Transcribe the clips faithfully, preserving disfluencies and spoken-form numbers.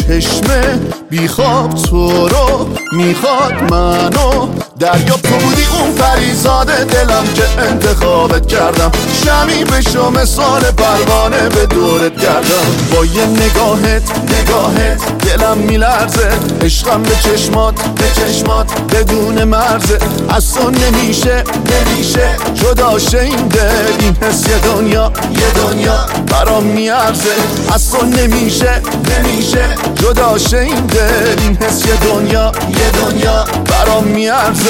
چشمه بیخواب تو رو میخواد منو دریا تو بودی اون پریزاد دلم که انتخابت کردم شمی بشو مثال پروانه به دورت کردم با یه نگاهت نگاهت دلم میلرزه عشقم به چشمات به چشمات بدون مرزه از تو نمیشه نمیشه جدا شه این دل این حس یه دنیا یه دنیا برام میارزه از تو نمیشه نمیشه جدا شه این دل این حس یه دنیا یه دنیا برام میارزه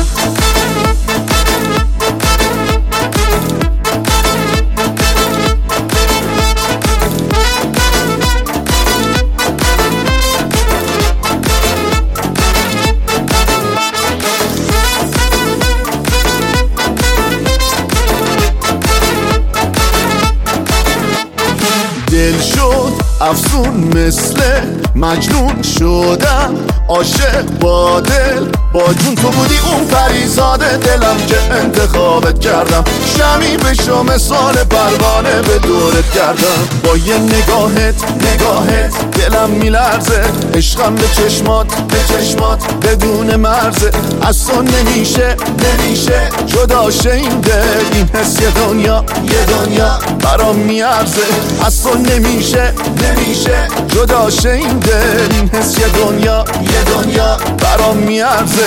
دل شد افسون مثل مجنون شدم عاشق با دل با جون تو بودی اون پریزاد دلم که انتخابت کردم شمی بشو مثال پروانه به دورت کردم با یه نگاهت نگاهت دلم میلرزه عشقم به چشمات به چشمات بدون مرزه از تو نمیشه نمیشه جدا شه این دل این حس یه دنیا یه دنیا برام میارزه از تو نمیشه نمیشه جدا شه این دل این حس یه دنیا یه دنیا برام میارزه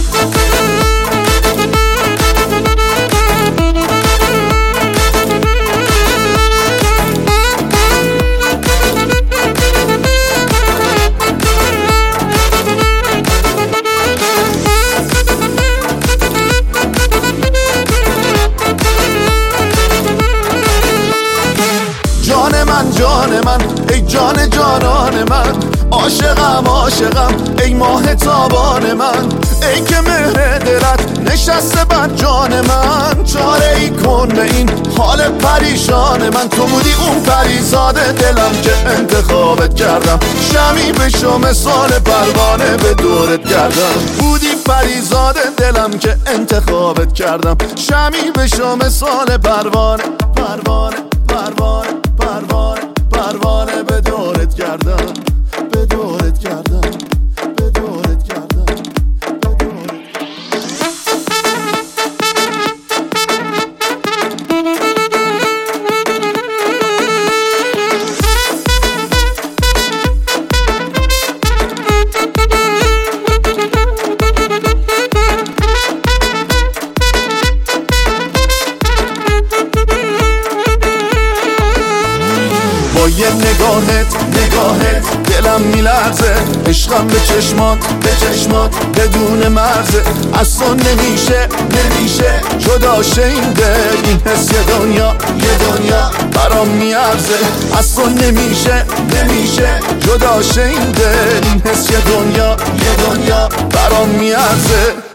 جان من جان من ای جان جانان من عاشقم عاشقم ای ماه تابان من ای که مهر دلت نشسته بر جان من چاره ای کن به این حال پریشان من تو بودی اون پریزاد دلم که انتخابت کردم شمی بشو مثال پروانه به دورت کردم بودی پریزاد دلم که انتخابت کردم شمی بشو مثال پروانه پروانه پروانه پروانه پروانه به دورت کردم به دورت کردم به دورت کردم به دورت با یه نگاهت نگاهت دلم میلرزه عشقم به چشمات به چشمات بدون مرزه از تو نمیشه نمیشه جدا شه این دل این حس یه دنیا یه دنیا برام میارزه از تو نمیشه نمیشه جدا شه این دل این حس یه دنیا یه دنیا برام میارزه